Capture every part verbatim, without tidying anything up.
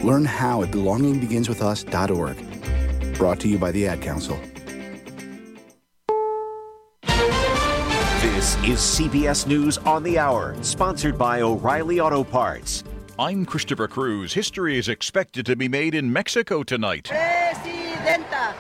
Learn how at belonging begins with us dot org. Brought to you by the Ad Council. This is C B S News on the Hour, sponsored by O'Reilly Auto Parts. I'm Christopher Cruz. History is expected to be made in Mexico tonight. Presidenta!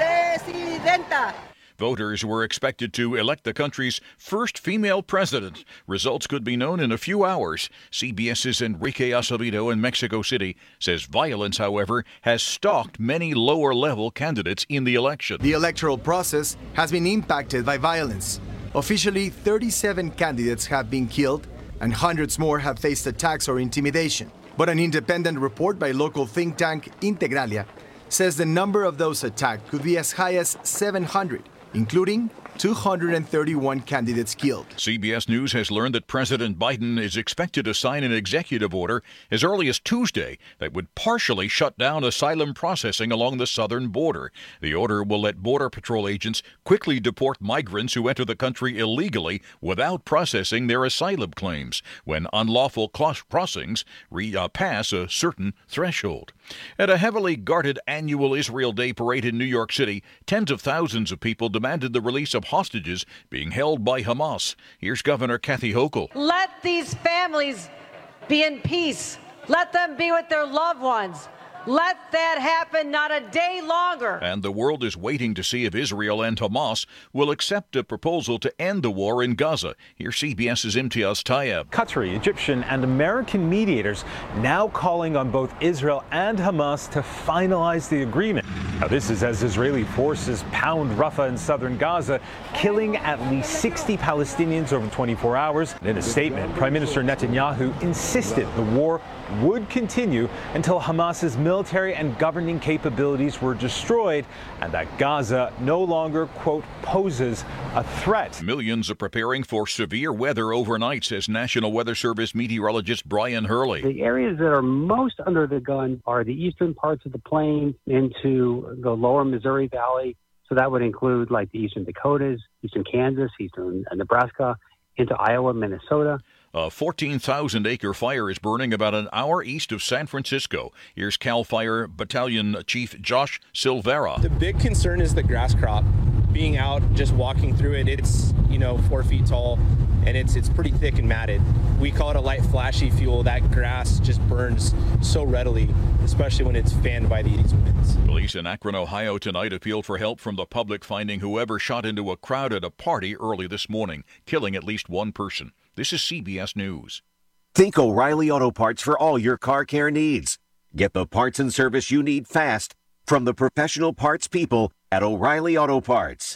Presidenta! Voters were expected to elect the country's first female president. Results could be known in a few hours. CBS's Enrique Acevedo in Mexico City says violence, however, has stalked many lower-level candidates in the election. The electoral process has been impacted by violence. Officially, thirty-seven candidates have been killed, and hundreds more have faced attacks or intimidation. But an independent report by local think tank Integralia says the number of those attacked could be as high as seven hundred. Including two hundred thirty-one candidates killed. C B S News has learned that President Biden is expected to sign an executive order as early as Tuesday that would partially shut down asylum processing along the southern border. The order will let Border Patrol agents quickly deport migrants who enter the country illegally without processing their asylum claims when unlawful crossings re- uh, pass a certain threshold. At a heavily guarded annual Israel Day parade in New York City, tens of thousands of people demanded the release of hostages being held by Hamas. Here's Governor Kathy Hochul. Let these families be in peace. Let them be with their loved ones. Let that happen not a day longer. And the world is waiting to see if Israel and Hamas will accept a proposal to end the war in Gaza. Here's CBS's Imtiaz Tayeb. Qatari, Egyptian, and American mediators now calling on both Israel and Hamas to finalize the agreement. Now, this is as Israeli forces pound Rafah in southern Gaza, killing at least sixty Palestinians over twenty-four hours. In a statement, Prime Minister Netanyahu insisted the war would continue until Hamas's military and governing capabilities were destroyed and that Gaza no longer, quote, poses a threat. Millions are preparing for severe weather overnight, says National Weather Service meteorologist Brian Hurley. The areas that are most under the gun are the eastern parts of the plains into the lower Missouri Valley. So that would include like the eastern Dakotas, eastern Kansas, eastern Nebraska, into Iowa, Minnesota. A fourteen thousand acre fire is burning about an hour east of San Francisco. Here's CAL FIRE Battalion Chief Josh Silvera. The big concern is the grass crop. Being out, just walking through it, it's, you know, four feet tall, and it's it's pretty thick and matted. We call it a light flashy fuel. That grass just burns so readily, especially when it's fanned by these winds. Police in Akron, Ohio tonight appealed for help from the public, finding whoever shot into a crowd at a party early this morning, killing at least one person. This is C B S News. Think O'Reilly Auto Parts for all your car care needs. Get the parts and service you need fast from the professional parts people at O'Reilly Auto Parts.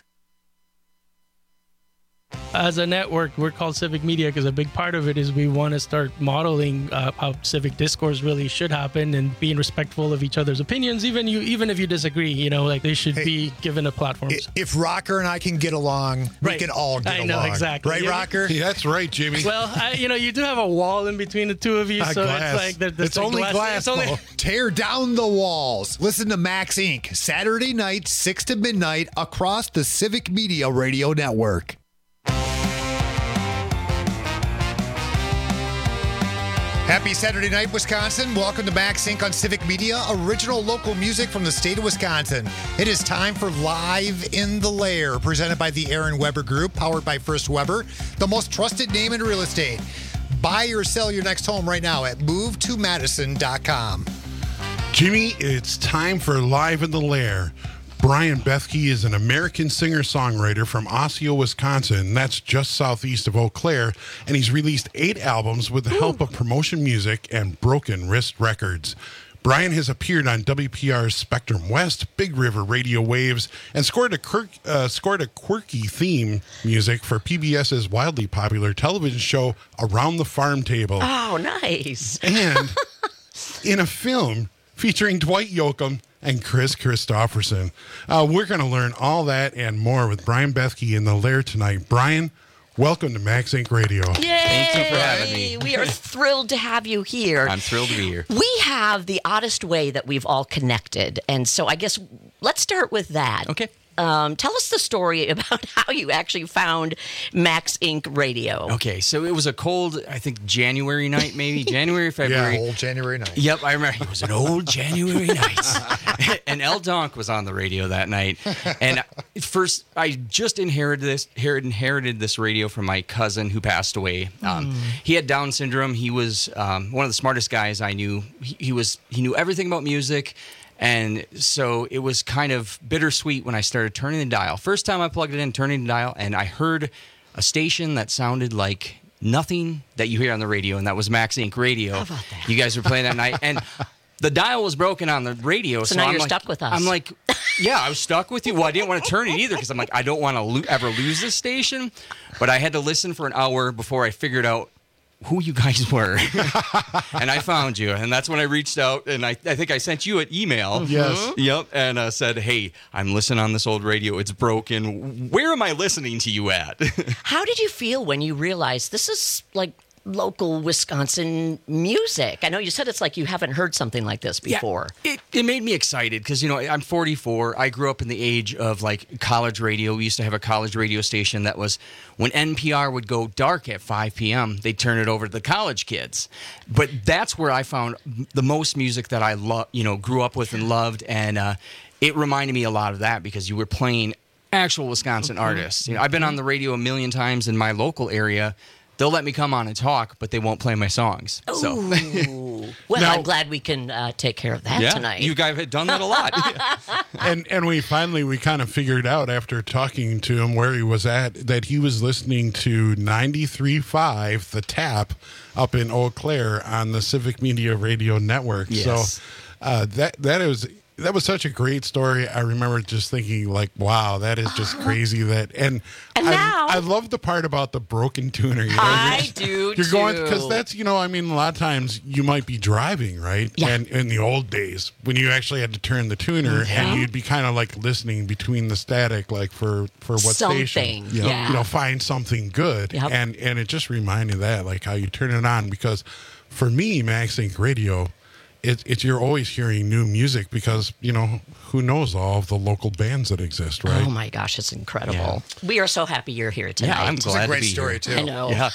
As a network, we're called Civic Media because a big part of it is we want to start modeling uh, how civic discourse really should happen and being respectful of each other's opinions, even you, even if you disagree. You know, like they should hey, be given a platform. If Rocker and I can get along, right. we can all get I along. know, exactly. Right, yeah. Rocker? Yeah, that's right, Jimmy. Well, I, you know, you do have a wall in between the two of you, a so glass. it's like... The, the it's only glass. glass, it's only... Tear down the walls. Listen to Max Incorporated. Saturday night, six to midnight, across the Civic Media Radio Network. Happy Saturday night, Wisconsin. Welcome to Max Incorporated on Civic Media, original local music from the state of Wisconsin. It is time for Live in the Lair, presented by the Aaron Weber Group, powered by First Weber, the most trusted name in real estate. Buy or sell your next home right now at move to madison dot com. Jimmy, it's time for Live in the Lair. Brian Bethke is an American singer-songwriter from Osseo, Wisconsin. That's just southeast of Eau Claire, and he's released eight albums with the help of Promotion Music and Broken Wrist Records. Brian has appeared on W P R's Spectrum West, Big River Radio Waves, and scored a, quirk, uh, scored a quirky theme music for PBS's wildly popular television show Around the Farm Table. Oh, nice. And in a film featuring Dwight Yoakam and Chris Christopherson. Uh, we're going to learn all that and more with Brian Bethke in the Lair tonight. Brian, welcome to Max Incorporated Radio. Yay! Thank you for having me. We are thrilled to have you here. I'm thrilled to be here. We have the oddest way that we've all connected, and so I guess let's start with that. Okay. um, tell us the story about how you actually found Max Incorporated. Radio. Okay, so it was a cold, I think, January night, maybe January, February. Yeah, old January night. Yep, I remember. It was an old January night, and El Donk was on the radio that night. And first, I just inherited this inherited this radio from my cousin who passed away. Um, mm. He had Down syndrome. He was um, one of the smartest guys I knew. He, he was he knew everything about music. And so it was kind of bittersweet when I started turning the dial. First time I plugged it in, turning the dial, and I heard a station that sounded like nothing that you hear on the radio, and that was Max Incorporated. Radio. How about that? You guys were playing that night, and the dial was broken on the radio. So, So, now I'm you're like, stuck with us. I'm like, yeah, I was stuck with you. Well, I didn't want to turn it either because I'm like, I don't want to lo- ever lose this station. But I had to listen for an hour before I figured out who you guys were. And I found you. And that's when I reached out, and I, I think I sent you an email. Yes. Yep. And uh, said, hey, I'm listening on this old radio. It's broken. Where am I listening to you at? How did you feel when you realized this is like local Wisconsin music? I know you said it's like you haven't heard something like this before. Yeah, it, it made me excited because, you know, I'm forty-four. I grew up in the age of like college radio. We used to have a college radio station that was, when N P R would go dark at five p.m., they'd turn it over to the college kids. But that's where I found the most music that I love, you know, grew up with and loved. And uh, it reminded me a lot of that because you were playing actual Wisconsin mm-hmm. artists. You know, I've been on the radio a million times in my local area. They'll let me come on and talk, but they won't play my songs. So. Ooh. Well, Now- I'm glad we can uh, take care of that yeah, tonight. you guys had done that a lot. and and we finally we kind of figured out after talking to him where he was at that he was listening to ninety-three point five The Tap up in Eau Claire on the Civic Media Radio Network. Yes. So uh, that that is that was such a great story. I remember just thinking like, wow, that is just crazy. That and, And I, now- I love the part about the broken tuner. You know, I you're just- do You're going too. because that's you know I mean a lot of times you might be driving right Yeah. and in the old days when you actually had to turn the tuner and you'd be kind of like listening between the static like for for what Something, station yeah. you know find something good Yep. and and it just reminded that like how you turn it on because for me Max Inc Radio it, it's you're always hearing new music because you know who knows all of the local bands that exist right. Oh my gosh, it's incredible. We are so happy you're here tonight. Yeah, I'm It's glad a great to be story, here. too. I know. Yeah.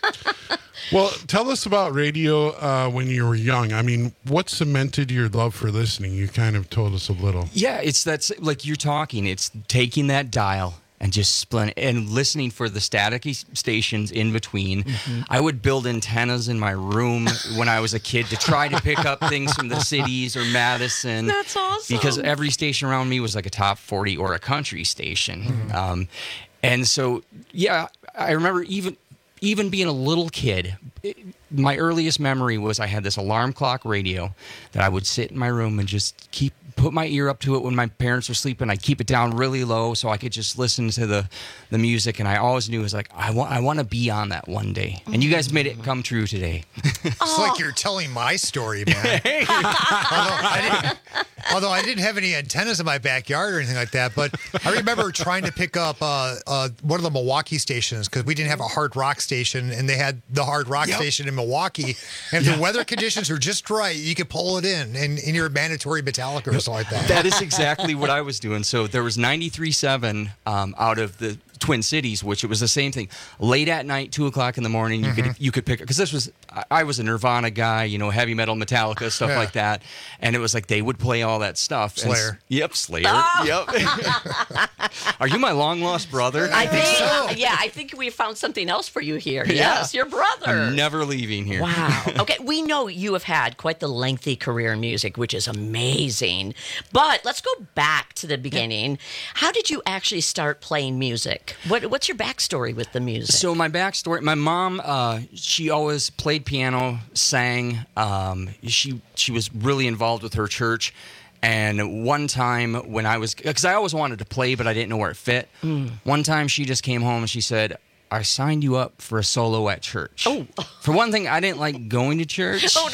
Well, tell us about radio uh, when you were young. I mean, what cemented your love for listening? You kind of told us a little. Yeah, it's that's like you're talking. It's taking that dial and just splitting and listening for the staticky stations in between. Mm-hmm. I would build antennas in my room when I was a kid to try to pick up things from the cities or Madison. That's awesome. Because every station around me was like a top forty or a country station. Mm-hmm. Um, and so, yeah, I remember even even being a little kid, it, my earliest memory was I had this alarm clock radio that I would sit in my room and just keep put my ear up to it when my parents were sleeping. I'd keep it down really low so I could just listen to the, the music. And I always knew it was like, I want I want to be on that one day. And you guys made it come true today. It's like you're telling my story, man. although, I didn't, although I didn't have any antennas in my backyard or anything like that, but I remember trying to pick up uh, uh, one of the Milwaukee stations because we didn't have a hard rock station, and they had the hard rock Yep. station in Milwaukee. And if the weather conditions are just right, you could pull it in, and in your mandatory Metallica or something like that. That is exactly what I was doing. So there was ninety-three point seven um, out of the Twin Cities, which it was the same thing. Late at night, two o'clock in the morning, you Mm-hmm. could you could pick because this was I, I was a Nirvana guy, you know, heavy metal, Metallica, stuff Yeah. like that, and it was like they would play all that stuff. And s- Slayer. yep, Slayer. Oh. Yep. Are you my long lost brother? I think, so. yeah, I think we found something else for you here. Yeah. Yes, your brother. I'm never leaving here. Wow. Okay, we know you have had quite the lengthy career in music, which is amazing. But let's go back to the beginning. How did you actually start playing music? What, what's your backstory with the music? So my backstory, my mom, uh, she always played piano, sang. Um, she she was really involved with her church. And one time when I was, because I always wanted to play, but I didn't know where it fit. Mm. One time she just came home and she said, I signed you up for a solo at church. Oh. For one thing, I didn't like going to church. Oh,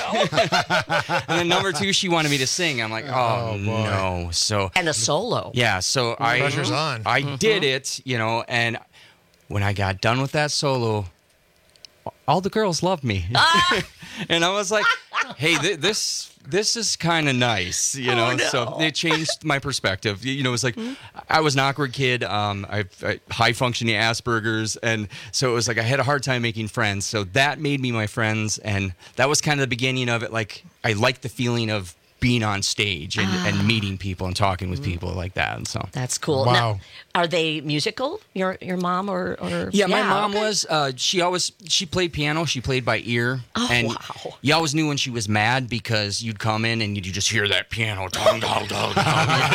no. And then number two, she wanted me to sing. I'm like, oh, Oh, boy. no. So And a solo. yeah, so I Pressure's on. I did it, you know, and when I got done with that solo, all the girls love me. And I was like, hey, th- this this is kind of nice, you know. Oh, no. So it changed my perspective. You know, it was like I was an awkward kid. Um, I, I high functioning Asperger's, and so it was like I had a hard time making friends. So that made me my friends, and that was kind of the beginning of it. Like I liked the feeling of being on stage and, Ah. and meeting people and talking with people like that. And so That's cool. Wow. Now, are they musical? Your your mom or or Yeah, my mom okay. was. Uh, she always she played piano. She played by ear, Oh, and wow. you always knew when she was mad because you'd come in and you'd just hear that piano. Dong, dong, dong, dong.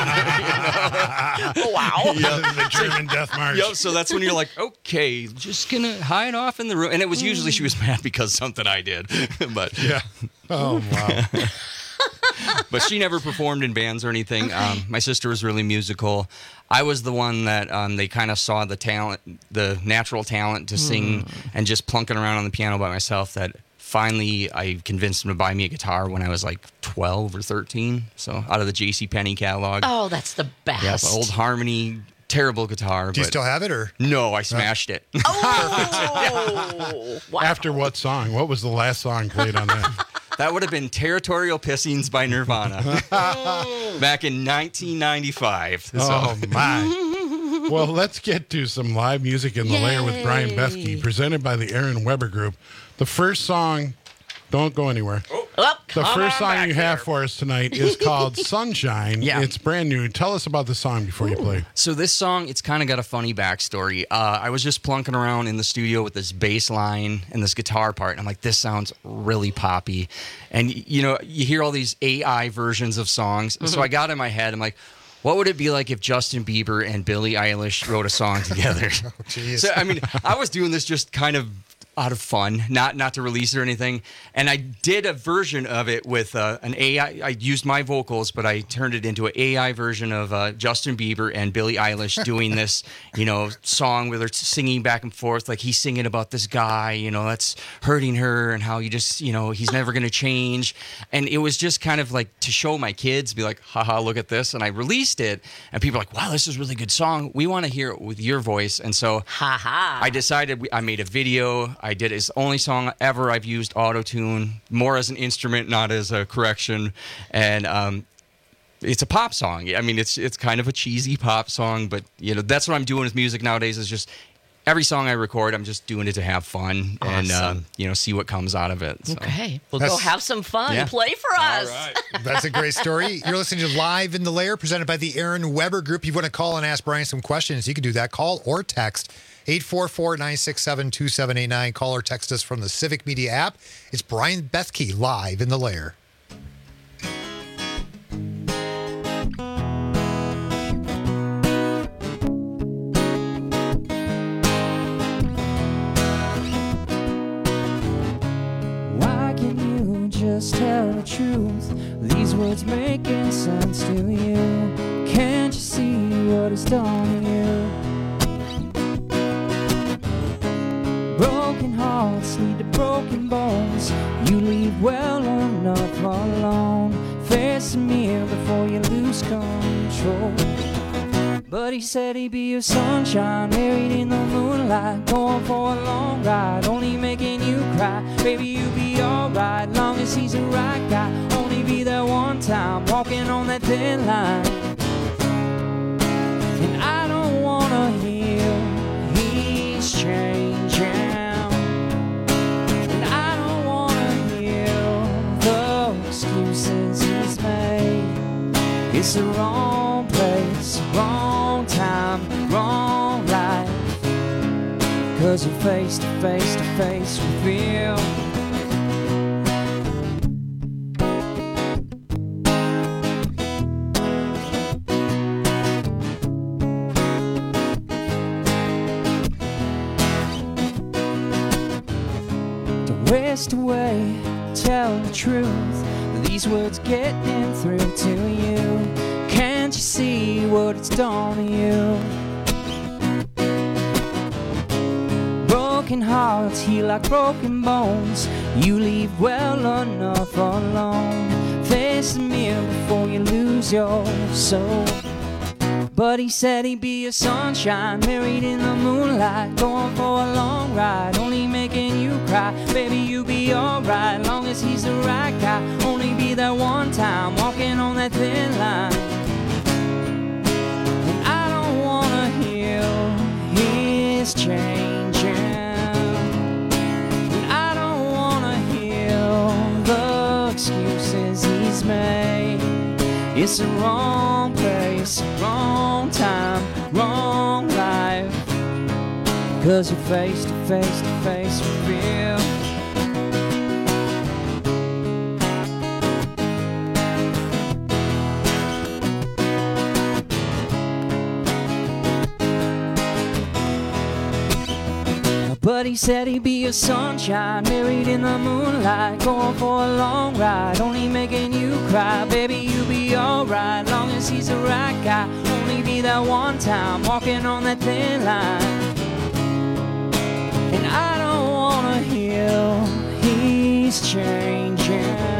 Oh, wow. The German Death March. Yep. So that's when you're like, okay, just gonna hide off in the room. And it was usually she was mad because something I did, but yeah. Oh wow. But she never performed in bands or anything. Okay. Um, my sister was really musical. I was the one that um, they kind of saw the talent, the natural talent to sing and just plunking around on the piano by myself. That finally I convinced them to buy me a guitar when I was like twelve or thirteen. So out of the J C Penney catalog. Oh, that's the best. Yeah, the old Harmony, terrible guitar. Do you but still have it, or no? I smashed it. Oh, wow. After what song? What was the last song played on that? That would have been Territorial Pissings by Nirvana back in nineteen ninety-five. So. Oh, my. Well, let's get to some live music in the lair with Brian Bethke, presented by the Aaron Weber Group. The first song, don't go anywhere. Oh, The come first on song back you here. have for us tonight is called Sunshine. Yeah. It's brand new. Tell us about the song before you play. So this song, it's kind of got a funny backstory. Uh, I was just plunking around in the studio with this bass line and this guitar part, and I'm like, this sounds really poppy. And, y- you know, you hear all these A I versions of songs. Mm-hmm. So I got in my head, I'm like, what would it be like if Justin Bieber and Billie Eilish wrote a song together? jeez. So, I mean, I was doing this just kind of out of fun, not not to release or anything. And I did a version of it with uh, an A I. I used my vocals, but I turned it into an A I version of uh, Justin Bieber and Billie Eilish doing this, you know, song where they're singing back and forth. Like he's singing about this guy, you know, that's hurting her and how you just, you know, he's never going to change. And it was just kind of like to show my kids, be like, haha, look at this. And I released it, and people are like, wow, this is a really good song. We want to hear it with your voice. And so Ha ha. I decided we, I made a video. I did it's the only song ever I've used auto-tune, more as an instrument, not as a correction. And um, it's a pop song. I mean, it's it's kind of a cheesy pop song, but you know that's what I'm doing with music nowadays. Is just every song I record, I'm just doing it to have fun and uh, Awesome. you know see what comes out of it. So. Okay, well, go That's- have some fun. Yeah. Play for us. That's a great story. You're listening to Live in the Lair, presented by the Aaron Weber Group. You want to call and ask Brian some questions, you can do that. Call or text eight four four, nine six seven, two seven eight nine. Call or text us from the Civic Media app. It's Brian Bethke, Live in the Lair. Why can't you just tell the truth? These words making sense to you. Can't you see what it's done to you? Broken hearts lead to broken bones. You leave well enough alone. Face the mirror before you lose control. But he said he'd be your sunshine, buried in the moonlight, going for a long ride, only making you cry. Baby, you'll be alright, long as he's the right guy. Only be there one time, walking on that thin line. And I don't wanna hear he's changing. And I don't wanna hear the excuses he's made. It's the wrong place, wrong time, wrong life. Cause you're face to face to face with real. Don't waste away, tell the truth. These words getting through to you. Can't you see what it's done to you? Broken hearts heal like broken bones. You leave well enough alone. Face the mirror before you lose your soul. But he said he'd be a sunshine, married in the moonlight, going for a long ride, only making you cry. Baby, you be alright, long as he's the right guy. Only be there one time, walking on that thin line. And I don't wanna heal his changing. And I don't wanna heal the excuses he's made. It's the wrong place, wrong time, wrong life. Cause you're face to face to face with real. But he said he'd be a sunshine, married in the moonlight, going for a long ride, only making you cry. Baby, you be alright, long as he's the right guy. Only be that one time, walking on that thin line. And I don't wanna heal, he's changing.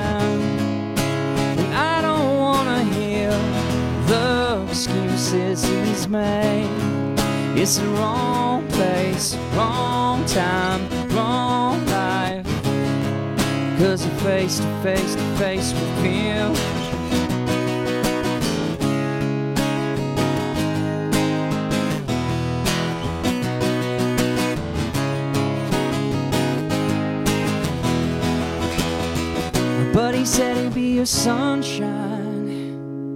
And I don't wanna heal the excuses he's made. It's the wrong place, wrong time, wrong life. Cause you're face to face to face with him. But he said he'd be your sunshine.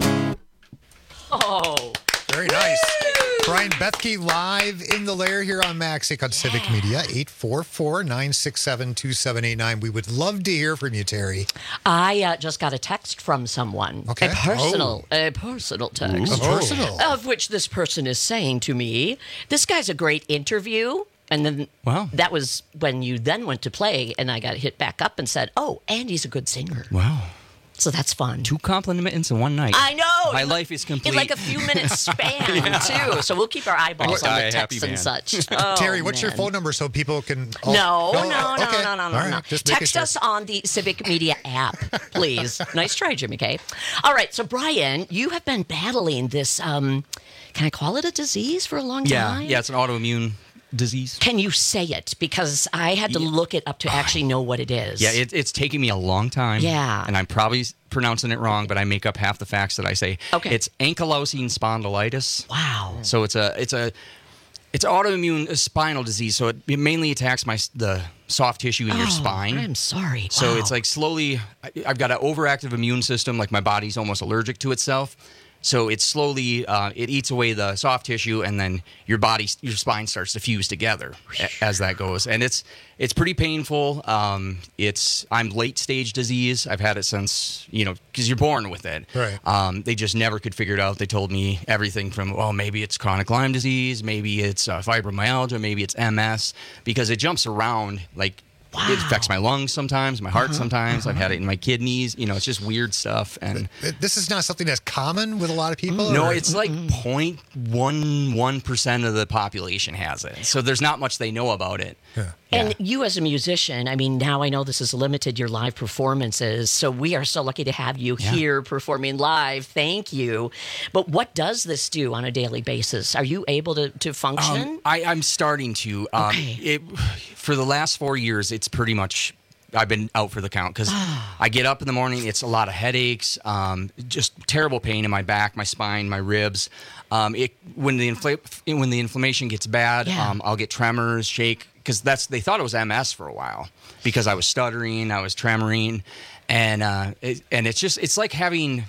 Oh. Very nice. Brian Bethke live in the lair here on Maxink on Civic Media, eight four four, nine six seven, two seven eight nine. We would love to hear from you, Terry. I uh, just got a text from someone. Okay. A personal, a personal text. Ooh. A personal. Of which this person is saying to me, this guy's a great interview. And then wow. that was when you then went to play, and I got hit back up and said, oh, and he's a good singer. Wow. So that's fun. Two compliments in one night. I know. My life is complete. In like a few minutes span, Yeah. too. So we'll keep our eyeballs on the Happy texts and man. such. Oh, Terry, what's your man. phone number so people can... Oh, No, no, no, okay. no, no, no, All no, right, no. just making Text sure. us on the Civic Media app, please. Nice try, Jimmy K. All right, so Brian, you have been battling this, um, can I call it a disease for a long Yeah, time? yeah, it's an autoimmune disease. Can you say it? Because I had to look it up to actually know what it is. Yeah, it, it's taking me a long time. Yeah. And I'm probably pronouncing it wrong, but I make up half the facts that I say. Okay. It's ankylosing spondylitis. Wow. So it's a it's a it's autoimmune spinal disease. So it, it mainly attacks my the soft tissue in your Oh, spine. I'm sorry. So Wow. it's like slowly, I- I've got an overactive immune system. Like my body's almost allergic to itself. So it slowly, uh, it eats away the soft tissue, and then your body, your spine starts to fuse together a- as that goes. And it's it's pretty painful. Um, it's I'm late stage disease. I've had it since, you know, because you're born with it. Right. Um, they just never could figure it out. They told me everything from, oh, maybe it's chronic Lyme disease, maybe it's uh, fibromyalgia, maybe it's M S, because it jumps around like. Wow. It affects my lungs sometimes, my heart Uh-huh, sometimes. I've uh-huh. had it in my kidneys. You know, it's just weird stuff. And This is not something that's common with a lot of people? no, or- it's like zero point one one percent of the population has it. So there's not much they know about it. Yeah. And you as a musician, I mean, now I know this has limited your live performances, so we are so lucky to have you Yeah. here performing live. Thank you. But what does this do on a daily basis? Are you able to, to function? Um, I, I'm starting to. Um, Okay. it, for the last four years, it's pretty much. I've been out for the count because I get up in the morning. It's a lot of headaches, um, just terrible pain in my back, my spine, my ribs. Um, it when the infl- when the inflammation gets bad, Yeah. um, I'll get tremors, shake because that's they thought it was M S for a while because I was stuttering, I was tremoring, and uh, it, and it's just it's like having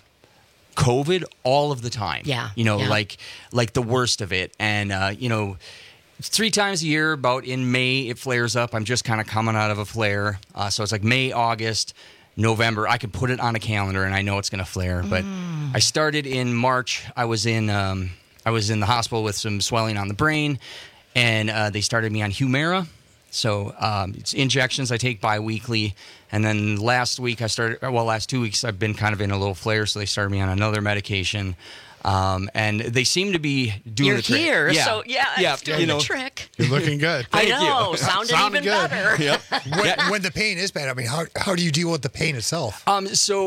COVID all of the time. Yeah, you know, yeah. like like the worst of it, and uh, you know. Three times a year, about in May, it flares up. I'm just kind of coming out of a flare. Uh, so it's like May, August, November. I can put it on a calendar and I know it's going to flare. But Mm. I started in March. I was in um, I was in the hospital with some swelling on the brain, and uh, they started me on Humira. So um, it's injections I take bi-weekly. And then last week I started, well, last two weeks I've been kind of in a little flare, so they started me on another medication. Um, and they seem to be doing You're the trick. here, Yeah. so yeah, yeah, it's doing you the know, trick. You're looking good. I Thank know, you. sounded, Sounded even good. better. Yep. When, when the pain is bad, I mean, how, how do you deal with the pain itself? Um, so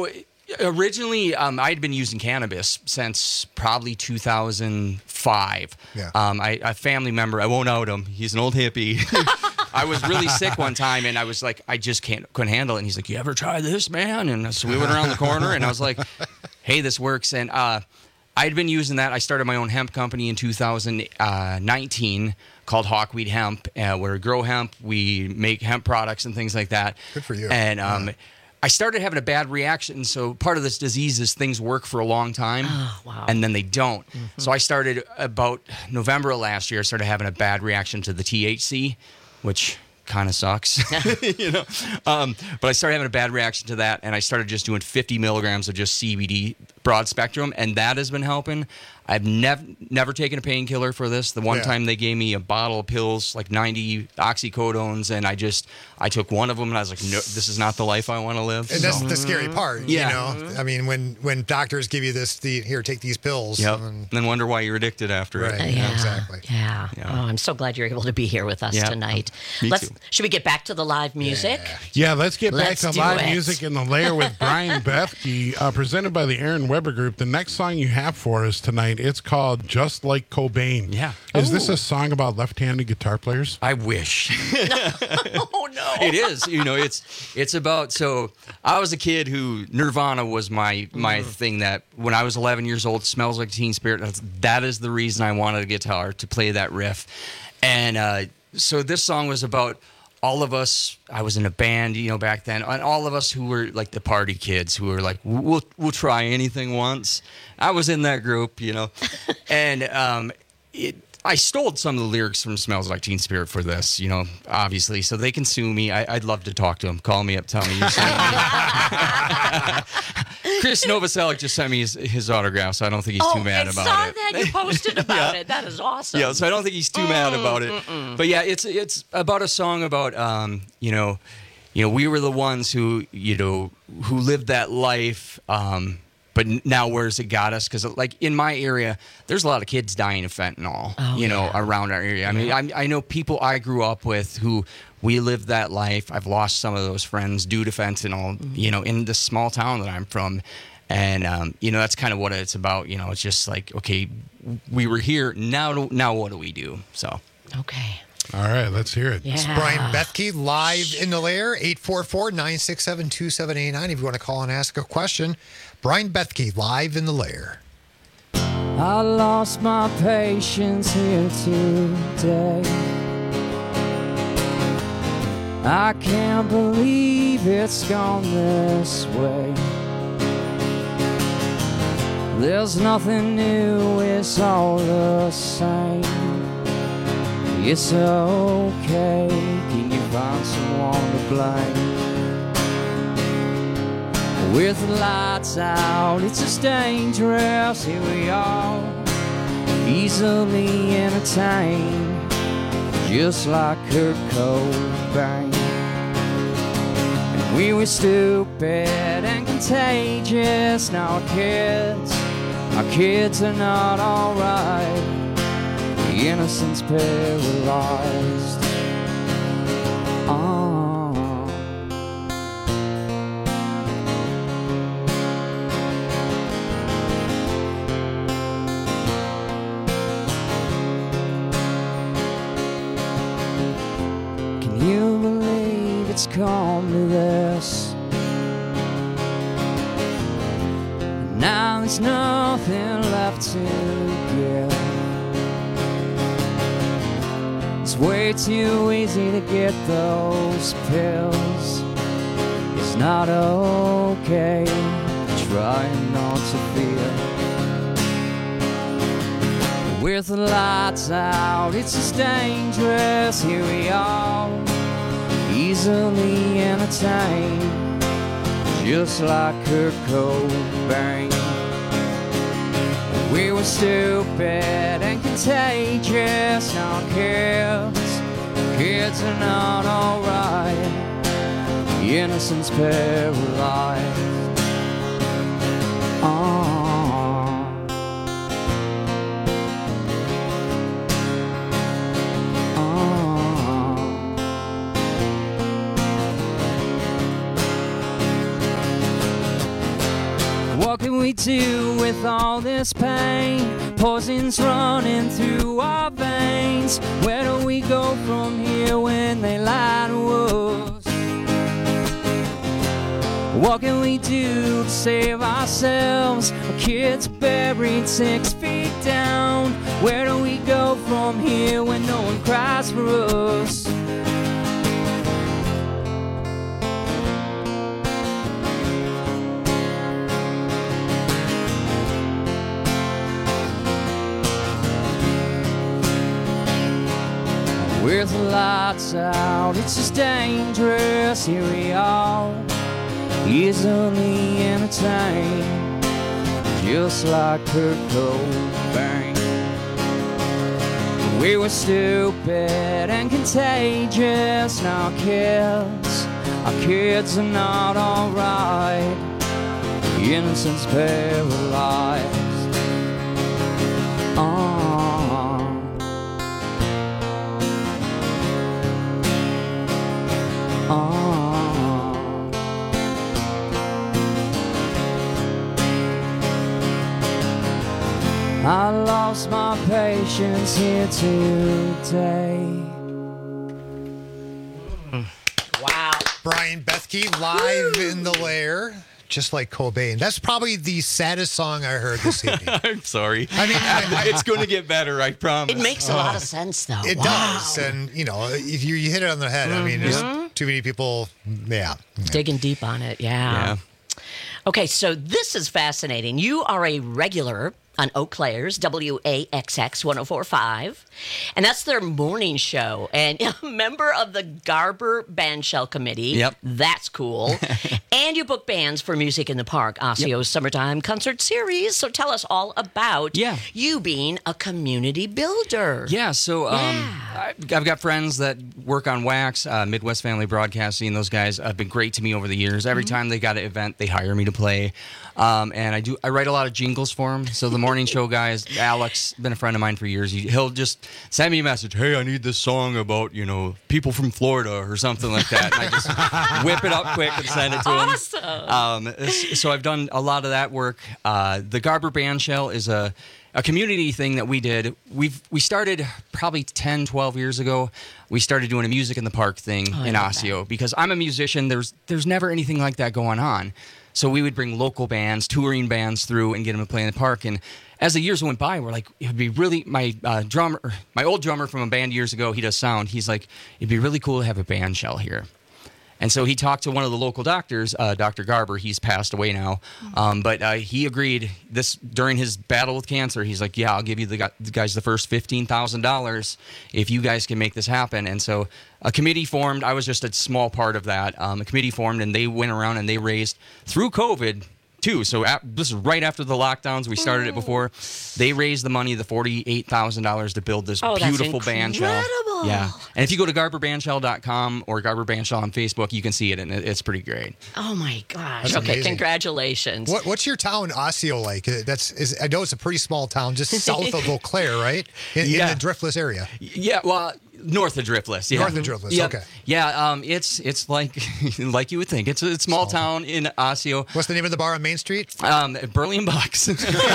Originally, um, I had been using cannabis since probably two thousand five. Yeah. Um, I, a family member, I won't out him. He's an old hippie. I was really sick one time, and I was like, I just can't couldn't handle it. And he's like, "You ever try this, man?" And so we went around the corner, and I was like, "Hey, this works." And uh, I'd been using that. I started my own hemp company in two thousand nineteen called Hawkweed Hemp, uh, where we grow hemp, we make hemp products and things like that. Good for you. And um, Yeah. I started having a bad reaction. So part of this disease is things work for a long time, Oh, wow. and then they don't. So I started about November of last year. I started having a bad reaction to the T H C, which kind of sucks, you know. Um, but I started having a bad reaction to that, and I started just doing fifty milligrams of just C B D, broad spectrum, and that has been helping. I've never never taken a painkiller for this. The one Yeah. time they gave me a bottle of pills, like ninety oxycodones, and I just I took one of them, and I was like, no, this is not the life I want to live. And that's So- the scary part, Yeah. you know. I mean, when when doctors give you this, the here, take these pills. Yep. and- And then wonder why you're addicted after Right. it. Yeah, exactly. Yeah. Yeah. Oh, I'm so glad you're able to be here with us Yeah. tonight. Me Let's. too. Should we get back to the live music? Yeah, let's get Let's back to do live it. music in the lair with Brian Bethke, uh, presented by the Aaron Weber Group. The next song you have for us tonight, it's called Just Like Cobain. Yeah. Is this Oh. a song about left-handed guitar players? I wish. Oh no. It is. You know, it's it's about so I was a kid who Nirvana was my my thing that when I was eleven years old, Smells Like Teen Spirit. That's, that is the reason I wanted a guitar to play that riff. And uh, so this song was about all of us. I was in a band, you know, back then, and all of us who were like the party kids who were like, we'll we'll try anything once. I was in that group, you know, and um, it. I stole some of the lyrics from Smells Like Teen Spirit for this, you know, obviously, so they can sue me. I, I'd love to talk to them. Call me up, tell me you're saying Chris Novoselic just sent me his, his autograph, so I don't think he's oh, too mad I about saw it. that you posted about Yeah. it. That is awesome. Yeah, so I don't think he's too mad about it. mm-mm. But yeah, it's it's about a song about um, you know, you know, we were the ones who you know who lived that life. Um, but n- now where's it got us? Because like in my area, there's a lot of kids dying of fentanyl. Oh, you know, yeah. around our area. I mean, I, I know people I grew up with who we lived that life. I've lost some of those friends due to fentanyl. Mm-hmm. You know, in the small town that I'm from. And um, you know that's kind of what it's about. You know, it's just like, okay, we were here. Now, now what do we do? So, okay. All right, let's hear it. Yeah. It's Brian Bethke live in the lair, eight four four, nine six seven, two seven eight nine. If you want to call and ask a question, Brian Bethke live in the lair. I lost my patience here today. I can't believe it's gone this way. There's nothing new, it's all the same. It's okay, can you find someone to blame? With the lights out, it's just dangerous, here we are, easily entertained, just like Kurt Cobain. And we were stupid and contagious, now our kids, our kids are not alright. The innocence paralyzed. Oh. Can you believe it's come to this? Now there's nothing left to give. It's way too easy to get those pills. It's not okay trying not to feel. With the lights out, it's just dangerous. Here we are, easily entertained, just like Kurt Cobain. We were stupid and contagious. Now kids, kids are not alright. Innocence paralyzed. Oh. What can we do with all this pain? Poison's running through our veins. Where do we go from here when they lie to us? What can we do to save ourselves? Our kids buried six feet down. Where do we go from here when no one cries for us? With the lights out, it's just dangerous. Here we are, easily entertained, just like Kurt Cobain. We were stupid and contagious. Now our kids, our kids are not alright. Innocence paralyzed. Oh. I lost my patience here today. Wow. Brian Bethke live Woo! In the lair, just like Cobain. That's probably the saddest song I heard this evening. I'm sorry. I mean, I, it's going to get better, I promise. It makes a lot of sense, though. It wow. does. And, you know, if you, you hit it on the head, mm-hmm. I mean, there's too many people, yeah. Digging deep on it, yeah. yeah. Okay, so this is fascinating. You are a regular on Eau Claire's W A X X one oh four point five, and that's their morning show. And a member of the Garber Bandshell Committee. Yep. That's cool. And you book bands for Music in the Park, Osceo's yep. Summertime Concert Series. So tell us all about yeah. you being a community builder. Yeah, so um, yeah. I've got friends that work on Wax, uh, Midwest Family Broadcasting. Those guys have been great to me over the years. Every mm-hmm. time they got an event, they hire me to play. Um, and I do. I write a lot of jingles for them. So the morning show guys, Alex, been a friend of mine for years. He, he'll just send me a message. Hey, I need this song about, you know, people from Florida or something like that. And I just whip it up quick and send it to awesome. him. Um, so I've done a lot of that work. Uh, the Garber Bandshell is a a community thing that we did. We've we started probably ten, twelve years ago. We started doing a Music in the Park thing oh, in Osseo because I'm a musician. There's there's never anything like that going on. So we would bring local bands, touring bands through and get them to play in the park. And as the years went by, we're like, it'd be really, my uh, drummer, my old drummer from a band years ago, he does sound. He's like, it'd be really cool to have a band shell here. And so he talked to one of the local doctors, uh, Doctor Garber. He's passed away now. Um, but uh, he agreed this during his battle with cancer. He's like, yeah, I'll give you the, the guys the first fifteen thousand dollars if you guys can make this happen. And so a committee formed. I was just a small part of that. Um, a committee formed, and they went around and they raised, through COVID, too. So at, this is right after the lockdowns. We started it before. They raised the money, the forty-eight thousand dollars, to build this oh, beautiful that's bandshell. Yeah. And if you go to garber bandshell dot com or Garber Bandshell on Facebook, you can see it, and it, it's pretty great. Oh, my gosh. That's okay, amazing. Congratulations. What, what's your town, Osseo, like? That's is, I know it's a pretty small town just south of Eau Claire, right? In, yeah. in the Driftless area. Yeah, well... North of Driftless, yeah. North of Driftless, yep. okay. Yeah, um, it's it's like like you would think. It's a, it's a small, small town in Osseo. What's the name of the bar on Main Street? Um, Burley and Bucks.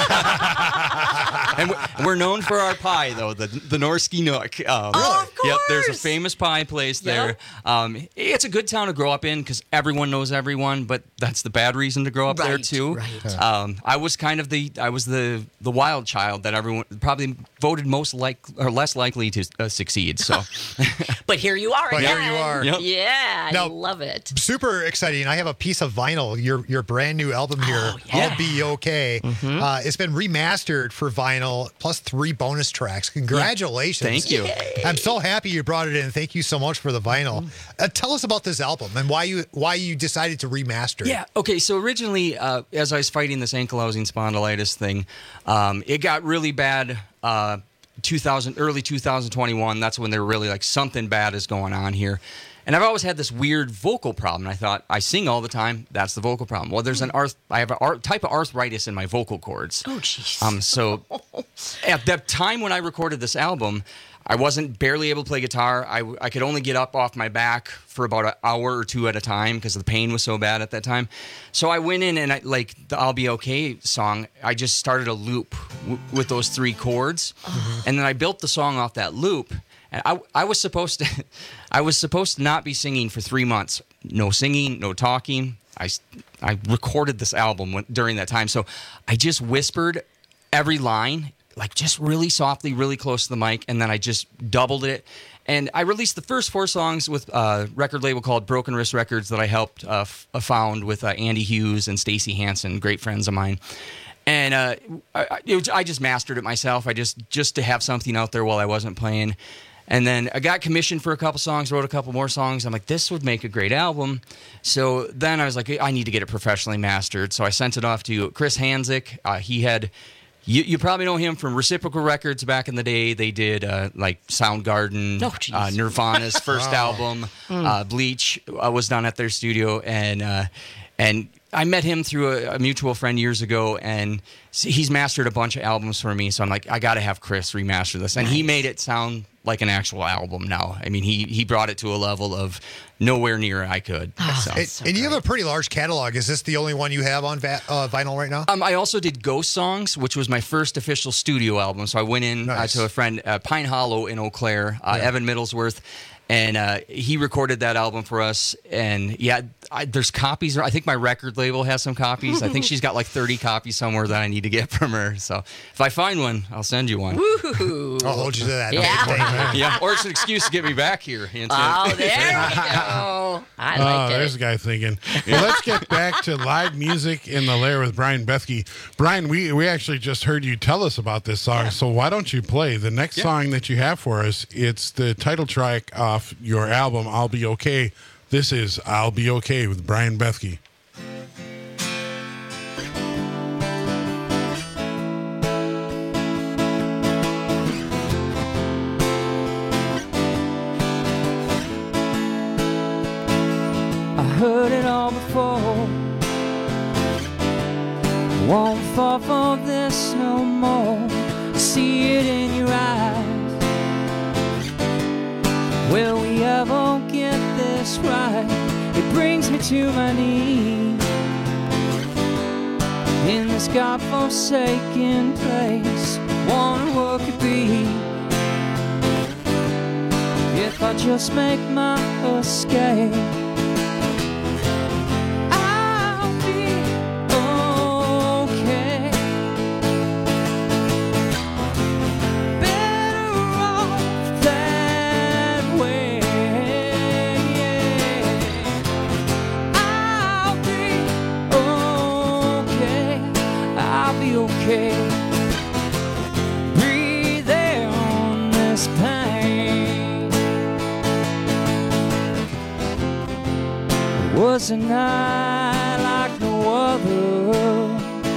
And we're, we're known for our pie, though, the the Norski Nook. Um, oh, of course. Yep, there's a famous pie place there. Yep. Um, it's a good town to grow up in because everyone knows everyone, but that's the bad reason to grow up right, there too. Right. Um, I was kind of the I was the the wild child that everyone probably voted most like or less likely to uh, succeed. So. But here you are but again. here you are. Yep. Yeah, now, I love it. Super exciting. I have a piece of vinyl, your your brand new album here, oh, yeah. I'll Be Okay. Mm-hmm. Uh, it's been remastered for vinyl, plus three bonus tracks. Congratulations. Yeah. Thank you. Yay. I'm so happy you brought it in. Thank you so much for the vinyl. Uh, tell us about this album and why you why you decided to remaster it. Yeah, okay, so originally, uh, as I was fighting this ankylosing spondylitis thing, um, it got really bad uh, two thousand, early two thousand twenty-one. That's when they were really like, something bad is going on here. And I've always had this weird vocal problem. I thought, I sing all the time. That's the vocal problem. Well, there's an arth. I have a ar- type of arthritis in my vocal cords. Oh, jeez. Um, so at the time when I recorded this album, I wasn't barely able to play guitar. I, I could only get up off my back for about an hour or two at a time because the pain was so bad at that time. So I went in and I, like the I'll Be Okay song, I just started a loop w- with those three chords. Mm-hmm. And then I built the song off that loop. And I, I was supposed to I was supposed to not be singing for three months. No singing, no talking. I, I recorded this album when, during that time. So I just whispered every line, like just really softly, really close to the mic, and then I just doubled it. And I released the first four songs with a record label called Broken Wrist Records that I helped uh, f- found with uh, Andy Hughes and Stacey Hansen, great friends of mine. And uh, I, it was, I just mastered it myself. I just just to have something out there while I wasn't playing. And then I got commissioned for a couple songs, wrote a couple more songs. I'm like, this would make a great album. So then I was like, I need to get it professionally mastered. So I sent it off to Chris Hanzik. Uh, he had... You, you probably know him from Reciprocal Records back in the day. They did uh, like Soundgarden, oh, uh, Nirvana's first oh. album, mm. uh, Bleach uh, was done at their studio, and uh, and I met him through a, a mutual friend years ago, and he's mastered a bunch of albums for me. So I'm like, I got to have Chris remaster this, and nice. He made it sound like an actual album now. I mean, he he brought it to a level of nowhere near I could. Oh, so. and, so and you have a pretty large catalog. Is this the only one you have on va- uh, vinyl right now? Um, I also did Ghost Songs, which was my first official studio album. So I went in nice. uh, to a friend, uh, Pine Hollow in Eau Claire, uh, yeah. Evan Middlesworth, and uh, he recorded that album for us. And yeah, I, there's copies. I think my record label has some copies. I think she's got like thirty copies somewhere that I need to get from her. So if I find one, I'll send you one. Woo-hoo. I'll hold you to that. Yeah. Yeah, or it's an excuse to get me back here. Oh, there we go. I like oh, it. there's a guy thinking. Well, let's get back to live music in the Lair with Brian Bethke. Brian, we, we actually just heard you tell us about this song, yeah. so why don't you play the next yeah. song that you have for us? It's the title track off your album, I'll Be Okay. This is I'll Be Okay with Brian Bethke. Heard it all before. Won't fall for this no more. See it in your eyes. Will we ever get this right? It brings me to my knees in this godforsaken place. Wonder what could be if I just make my escape. Was a night like no other.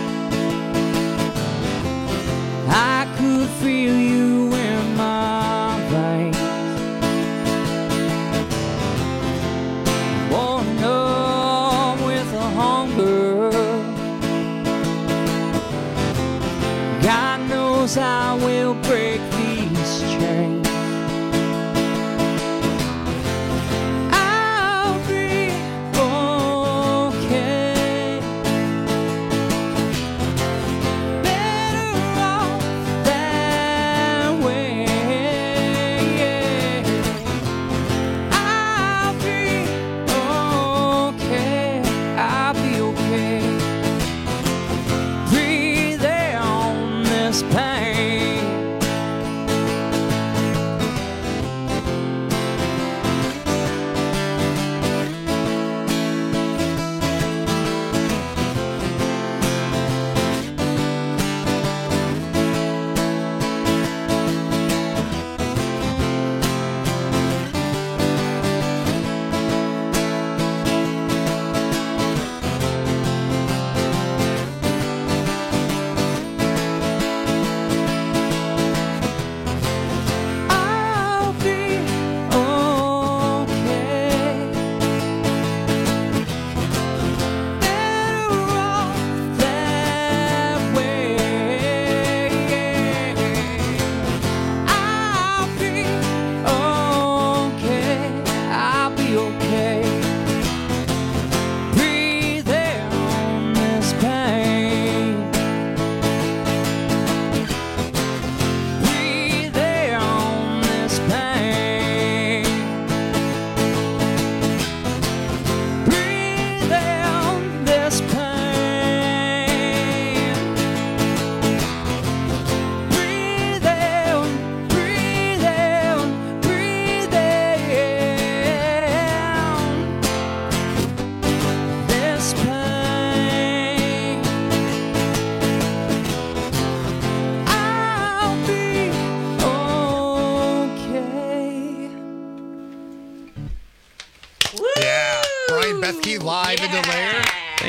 I could feel you in my veins. Worn up with a hunger. God knows I will break these chains.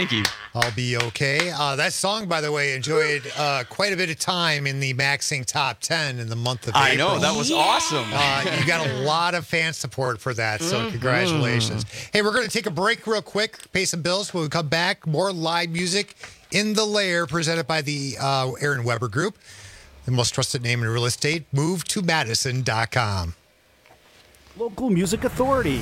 Thank you. I'll be okay. Uh, that song, by the way, enjoyed uh, quite a bit of time in the MaxSync Top ten in the month of I April. know, that was yeah. awesome. Uh, you got a lot of fan support for that, so mm-hmm. congratulations. Hey, we're going to take a break real quick, pay some bills. When we come back, more live music in the Lair presented by the uh, Aaron Weber Group, the most trusted name in real estate. Move to Madison dot com. Local Music Authority.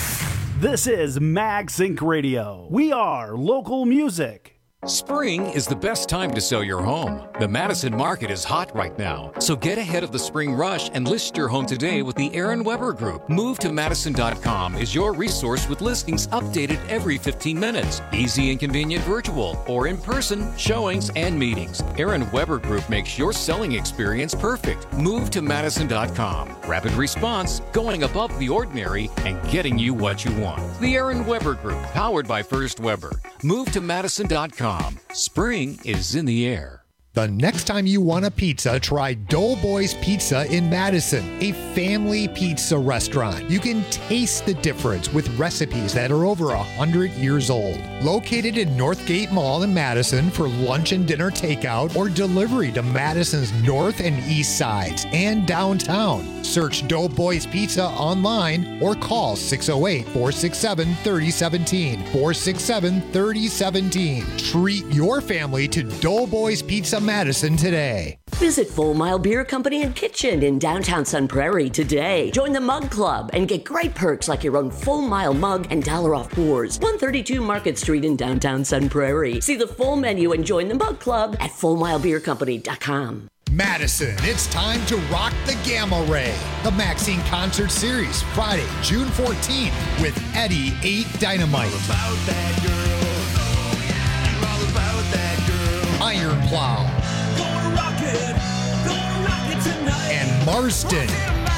This is MagSync Radio. We are local music. Spring is the best time to sell your home. The Madison market is hot right now, so get ahead of the spring rush and list your home today with the Aaron Weber Group. Move to Madison dot com is your resource with listings updated every fifteen minutes. Easy and convenient virtual or in-person showings and meetings. Aaron Weber Group makes your selling experience perfect. Move to Madison dot com. Rapid response, going above the ordinary, and getting you what you want. The Aaron Weber Group, powered by First Weber. Move to Madison dot com. Spring is in the air. The next time you want a pizza, try Doughboys Pizza in Madison, a family pizza restaurant. You can taste the difference with recipes that are over one hundred years old. Located in Northgate Mall in Madison for lunch and dinner takeout or delivery to Madison's north and east sides and downtown. Search Doughboys Pizza online or call six oh eight, four six seven, three oh one seven, four six seven, three oh one seven. Treat your family to Doughboys Pizza Madison today. Visit Full Mile Beer Company and Kitchen in downtown Sun Prairie today. Join the Mug Club and get great perks like your own Full Mile mug and dollar off pours. one thirty-two Market Street in downtown Sun Prairie. See the full menu and join the Mug Club at full mile beer company dot com. Madison, it's time to rock the Gamma Ray. The MaxSync Concert Series, Friday, June fourteenth, with Eddie eight Dynamite. All about that girl. Oh, yeah. All about that girl. Iron Plow. Gonna rock it. Gonna rock it tonight. And Marston.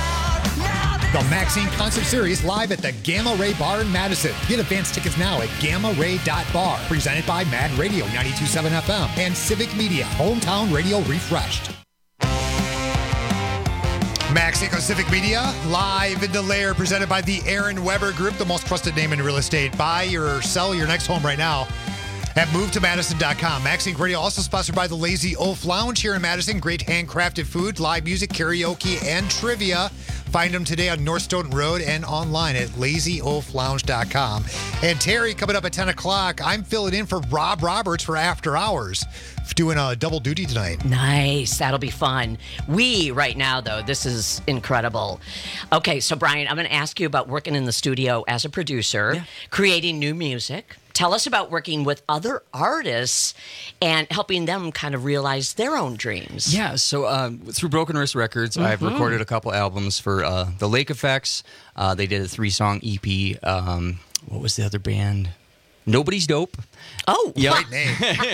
The MaxSync Concert Series live at the Gamma Ray Bar in Madison. Get advance tickets now at gamma ray dot bar. Presented by Mad Radio ninety-two point seven F M and Civic Media, Hometown Radio Refreshed. MaxSync on Civic Media, live in the Lair, presented by the Aaron Weber Group, the most trusted name in real estate. Buy or sell your next home right now at move to Madison dot com. MaxSync Radio also sponsored by the Lazy Oaf Lounge here in Madison. Great handcrafted food, live music, karaoke, and trivia. Find them today on North Stoughton Road and online at lazy oaf lounge dot com. And Terry, coming up at ten o'clock, I'm filling in for Rob Roberts for After Hours, doing a double duty tonight. Nice. That'll be fun. We, right now, though, this is incredible. Okay, so Brian, I'm going to ask you about working in the studio as a producer, yeah. creating new music. Tell us about working with other artists and helping them kind of realize their own dreams. Yeah, so uh, through Broken Wrist Records, mm-hmm. I've recorded a couple albums for uh, the Lake Effects. Uh, they did a three-song E P. Um, what was the other band? Nobody's Dope. Oh, yep. Great name.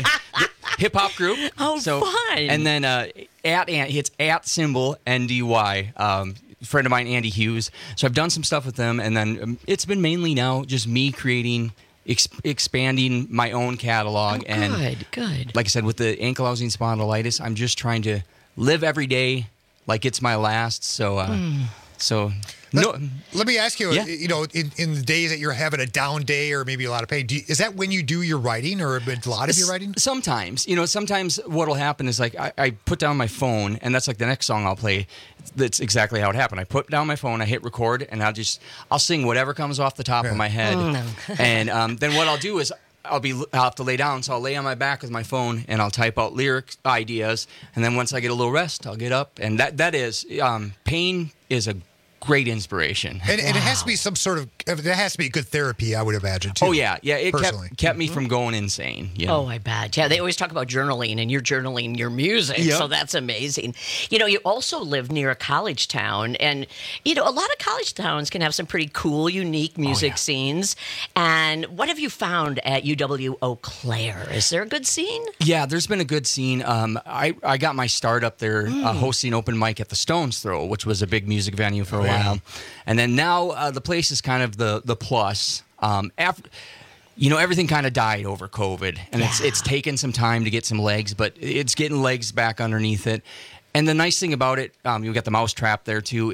Hip hop group. Oh, so, fun. And then uh, at it's at symbol N D Y. Um, friend of mine, Andy Hughes. So I've done some stuff with them, and then um, it's been mainly now just me creating. Ex- expanding my own catalog. Oh, and good, good. Like I said, with the ankylosing spondylitis, I'm just trying to live every day like it's my last. So, uh, mm. so no. Let, let me ask you, yeah. you know, in, in the days that you're having a down day or maybe a lot of pain, do you, is that when you do your writing or a lot of your writing? Sometimes, you know, sometimes what'll happen is like I, I put down my phone and that's like the next song I'll play. That's exactly how it happened. I put down my phone, I hit record, and I'll just I'll sing whatever comes off the top yeah. of my head. Oh, no. And um, then what I'll do is I'll be I'll have to lay down, so I'll lay on my back with my phone and I'll type out lyric ideas. And then once I get a little rest, I'll get up. And that that is um, pain is a great inspiration. And, wow. and it has to be some sort of, it has to be good therapy, I would imagine, too. Oh, yeah. Yeah, it personally. kept, kept me mm-hmm. from going insane. You know? Oh, I bet. Yeah, they always talk about journaling, and you're journaling your music, yep. so that's amazing. You know, you also live near a college town, and, you know, a lot of college towns can have some pretty cool, unique music oh, yeah. scenes. And what have you found at U W Eau Claire? Is there a good scene? Yeah, there's been a good scene. Um, I, I got my start up there mm. uh, hosting open mic at the Stones Throw, which was a big music venue for a oh, while. Yeah. And then now uh, the place is kind of the the plus. Um, after, you know, everything kind of died over COVID, and yeah. it's it's taken some time to get some legs, but it's getting legs back underneath it. And the nice thing about it, um, you got the Mousetrap there too, is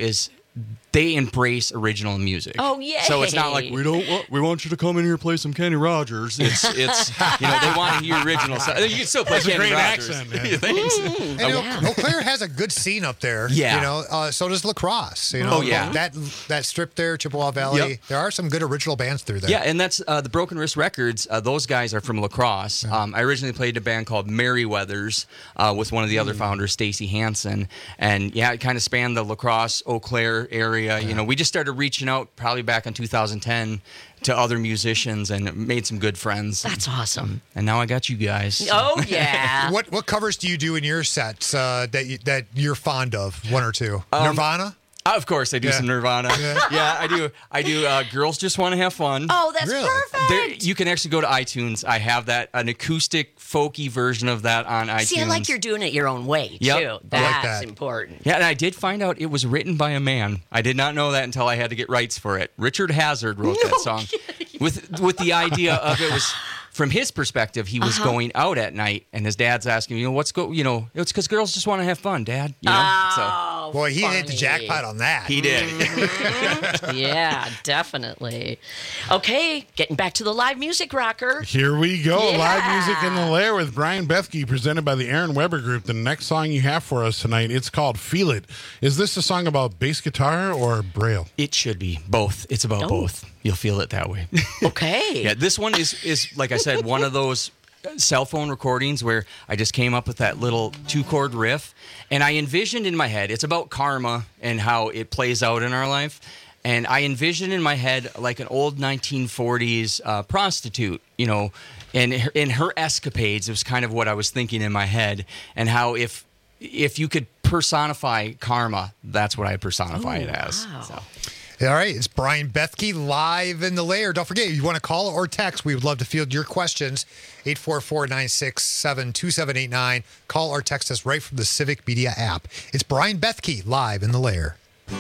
they embrace original music. Oh, yay. So it's not like we don't want, we want you to come in here and play some Kenny Rogers. It's it's you know they want to hear original stuff. You can still play That's a Kenny great Rogers. accent, man. Thanks. And you know, Eau Claire has a good scene up there. Yeah. You know, uh, so does La Crosse. You know, Oh, yeah. That that strip there, Chippewa Valley. Yep. There are some good original bands through there. Yeah, and that's uh, the Broken Wrist Records. Uh, those guys are from La Crosse. Um, I originally played a band called Merryweathers uh, with one of the other founders, Stacy Hansen, and yeah, it kind of spanned the La Crosse, Eau Claire area. You know, we just started reaching out probably back in two thousand ten to other musicians and made some good friends. That's awesome. And now I got you guys. Oh yeah. what what covers do you do in your sets uh, that you, that you're fond of? One or two. Um, Nirvana. Uh, Of course, I do Yeah. some Nirvana. Yeah. Yeah, I do. I do. Uh, Girls Just Want to Have Fun. Oh, that's Really? perfect. There, you can actually go to iTunes. I have that, an acoustic, folky version of that on iTunes. See, I like you're doing it your own way Yep. too. I like That's that. important. Yeah, and I did find out it was written by a man. I did not know that until I had to get rights for it. Richard Hazard wrote that song with with the idea of it was from his perspective. He was Uh-huh. going out at night, and his dad's asking, you know, what's go, you know, it's because girls just want to have fun, Dad. You know, Oh, Boy, he hit the funny. jackpot on that. so he did. Yeah, definitely. Okay, getting back to the live music rocker. Here we go. Yeah. Live music in the lair with Brian Bethke, presented by the Aaron Weber Group. The next song you have for us tonight, it's called Feel It. Is this a song about bass guitar or Braille? It should be both. It's about Oh. both. You'll feel it that way. Okay. Yeah, this one is is like I said, one of those cell phone recordings where I just came up with that little two chord riff, and I envisioned in my head it's about karma and how it plays out in our life. And I envisioned in my head like an old nineteen forties uh, prostitute, you know, and her- in her escapades. It was kind of what I was thinking in my head, and how if if you could personify karma, that's what I personify it as. wow. So. All right, it's Brian Bethke live in the lair. Don't forget, you want to call or text. We would love to field your questions. eight four four, nine six seven, two seven eight nine. Call or text us right from the Civic Media app. It's Brian Bethke live in the lair.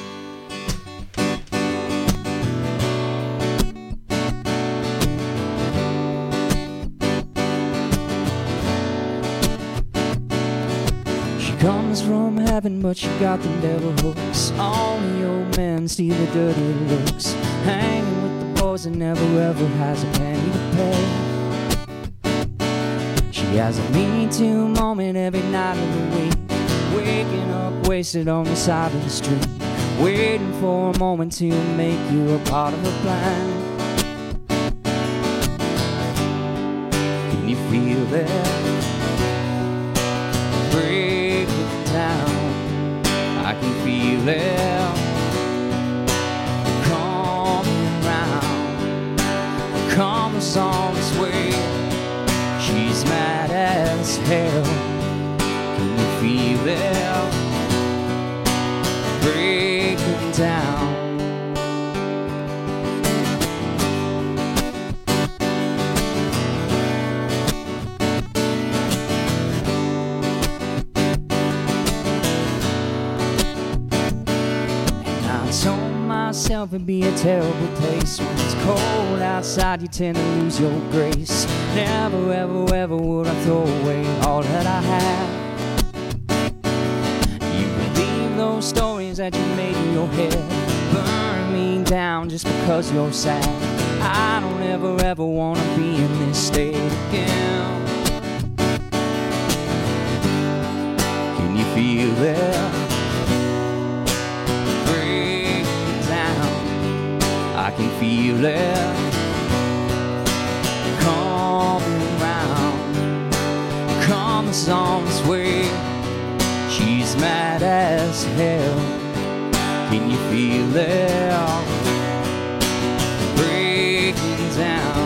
She comes from heaven, but she got the devil hooks. Only old men see the dirty looks. Hanging with the boys and never ever has a penny to pay. She has a Me Too moment every night of the week. Waking up wasted on the side of the street. Waiting for a moment to make you a part of her plan. Can you feel that? Break it down. I can feel it coming round. Comes on its way. She's mad as hell. Can you feel it breaking down? Myself it'd be a terrible place. When it's cold outside, you tend to lose your grace. Never, ever, ever would I throw away all that I have. You believe those stories that you made in your head, burn me down just because you're sad. I don't ever, ever want to be in this state again. Can you feel that? I can feel it coming round, comes on its way. She's mad as hell. Can you feel it breaking down?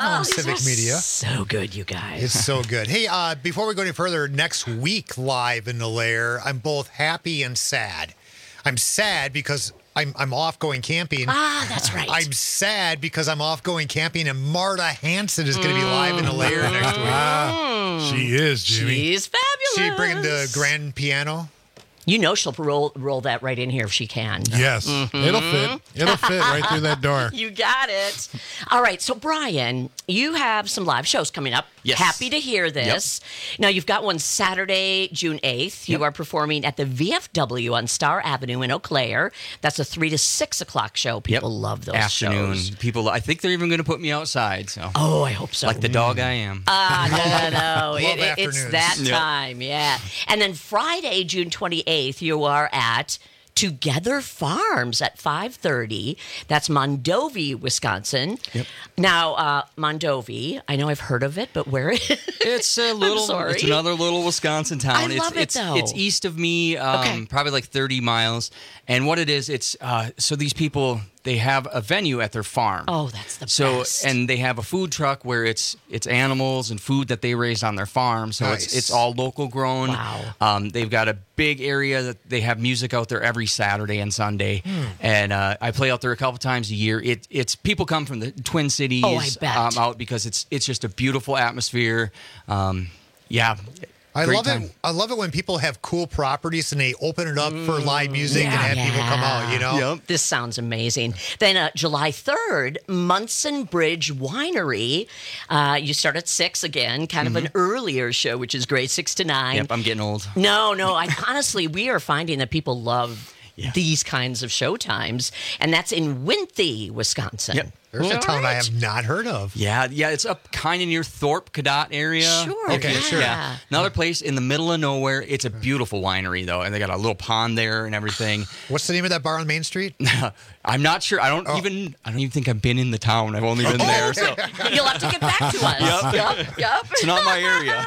on Civic Media. So good, you guys. It's so good. Hey, uh, before we go any further, next week live in the lair, I'm both happy and sad. I'm sad because I'm I'm off going camping. Ah, that's right. I'm sad because I'm off going camping, and Marta Hanson is going to be live in the lair next week. Ah, she is, Jimmy. She's fabulous. She bringing the grand piano. You know she'll roll roll that right in here if she can. Yes, Mhm. it'll fit. It'll fit right through that door. You got it. All right, so Brian, you have some live shows coming up. Yes. Happy to hear this. Now, you've got one Saturday, June eighth. You Yep. are performing at the V F W on Star Avenue in Eau Claire. That's a three to six o'clock show. People love those Afternoon. shows. People, I think they're even going to put me outside. So. Oh, I hope so. Like the dog I am. Ah, no, no, no. Love It- it- it's afternoons. that Yep. time, yeah. And then Friday, June twenty-eighth, you are at Together Farms at five thirty. That's Mondovi, Wisconsin. Yep. Now, uh, Mondovi, I know I've heard of it, but where? It's a little. sorry. It's another little Wisconsin town. I it's, love it, it's, though. It's east of me, um, Okay. probably like thirty miles. And what it is, it's uh, so these people they have a venue at their farm. Oh, that's the so best. and they have a food truck where it's it's animals and food that they raised on their farm. So Nice. it's it's all local grown. Wow. Um, they've got a big area that they have music out there every Saturday and Sunday. Hmm. And uh, I play out there a couple times a year. It it's people come from the Twin Cities Oh, I bet. Um, out because it's it's just a beautiful atmosphere. Um, yeah. I Great love time. it. I love it when people have cool properties and they open it up for live music and have people come out. You know. This sounds amazing. Then uh, July third, Munson Bridge Winery. Uh, you start at six again, kind of an earlier show, which is great, six to nine. Yep, I'm getting old. No, no. I honestly, we are finding that people love these kinds of show times, and that's in Winthy, Wisconsin. Yep. There's a All town I right. have not heard of. Yeah, yeah, it's up kind of near Thorpe, Cadott area. Sure, Okay, yeah. sure. Yeah, another place in the middle of nowhere. It's a beautiful winery though, and they got a little pond there and everything. What's the name of that bar on Main Street? I'm not sure. I don't even. I don't even think I've been in the town. I've only been there. So You'll have to get back to us. Yep. Yep, yep. it's not my area.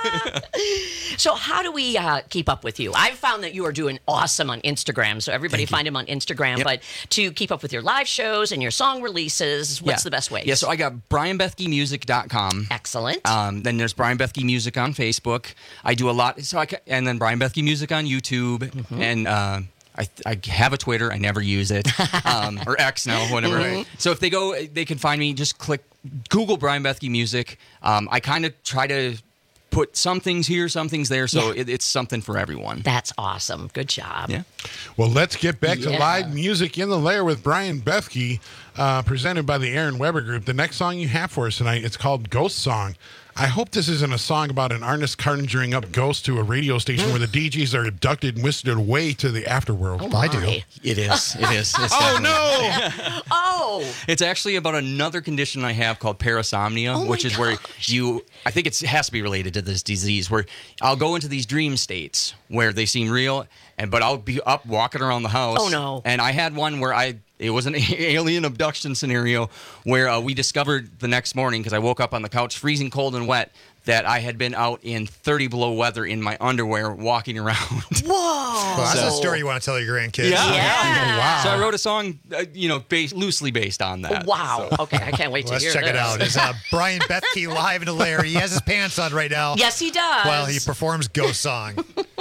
So how do we uh, keep up with you? I've found that you are doing awesome on Instagram. So everybody find him on Instagram. Yep. But to keep up with your live shows and your song releases, what's Yeah. the best way? Yeah, so I got brian bethke music dot com. Excellent. Um, then there's Brian Bethke Music on Facebook. I do a lot. So I ca- and then Brian Bethke Music on YouTube. Mm-hmm. And uh, I, I have a Twitter. I never use it. Um, or X now, whatever. Mhm. So if they go, they can find me. Just click Google Brian Bethke Music. Um, I kind of try to put some things here, some things there. So Yeah. it, it's something for everyone. That's awesome. Good job. Yeah. Well, let's get back to Yeah. live music in the lair with Brian Bethke, uh, presented by the Aaron Weber Group. The next song you have for us tonight, it's called Ghost Song. I hope this isn't a song about an artist conjuring up ghosts to a radio station where the D Js are abducted and whisked away to the afterworld. Oh, I do. my. It is. It is. It's Oh, definitely- no! Oh, It's actually about another condition I have called parasomnia, Oh my which is where gosh. you, I think it's, it has to be related to this disease, where I'll go into these dream states where they seem real, and but I'll be up walking around the house. Oh, no. And I had one where I, it was an alien abduction scenario where uh, we discovered the next morning, because I woke up on the couch freezing cold and wet, that I had been out in thirty below weather in my underwear walking around. whoa. Well, that's So- a story you want to tell your grandkids. Yeah. Wow. So I wrote a song, uh, you know, based, loosely based on that. Wow. Okay, I can't wait to Let's hear check this. it out. It's uh, Brian Bethke live in the lair. He has his pants on right now Yes, he does. while he performs Ghost Song.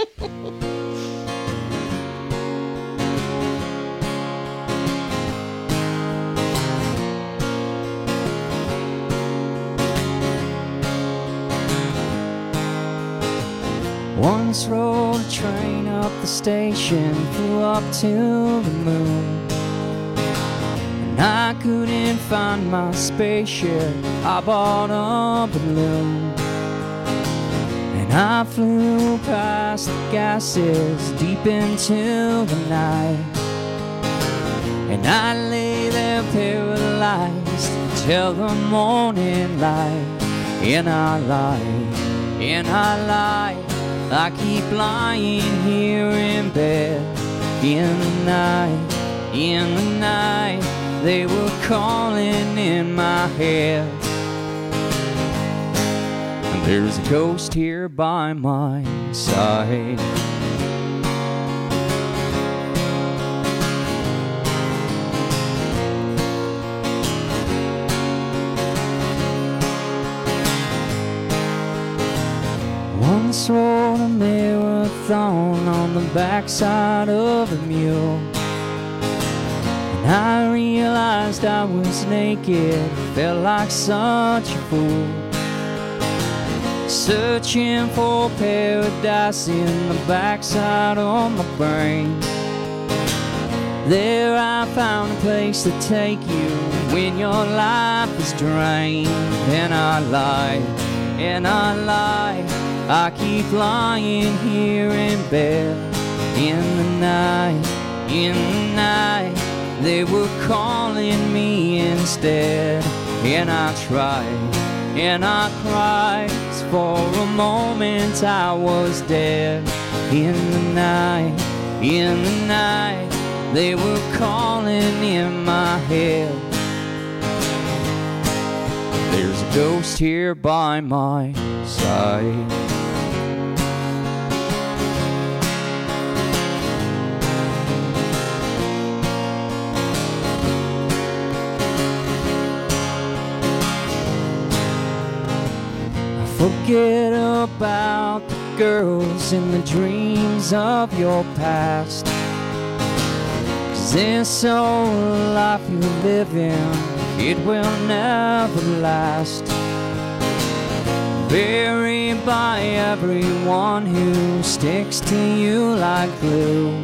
Once rode a train up the station, flew up to the moon. And I couldn't find my spaceship, I bought a balloon. And I flew past the gases deep into the night. And I lay there paralyzed till the morning light. And I lie, and I lie, I keep lying here in bed. In the night, in the night, they were calling in my head. And there's a ghost here by my side. once rode a marathon on the backside of a mule. And I realized I was naked, felt like such a fool. Searching for paradise in the backside of my brain. There I found a place to take you when your life is drained. And I lied, and I lied, I keep lying here in bed. In the night, in the night, they were calling me instead. And I tried, and I cried, for a moment I was dead. In the night, in the night, they were calling in my head. There's a ghost here by my side. Forget about the girls and the dreams of your past. 'Cause this old life you live in, it will never last. Buried by everyone who sticks to you like glue.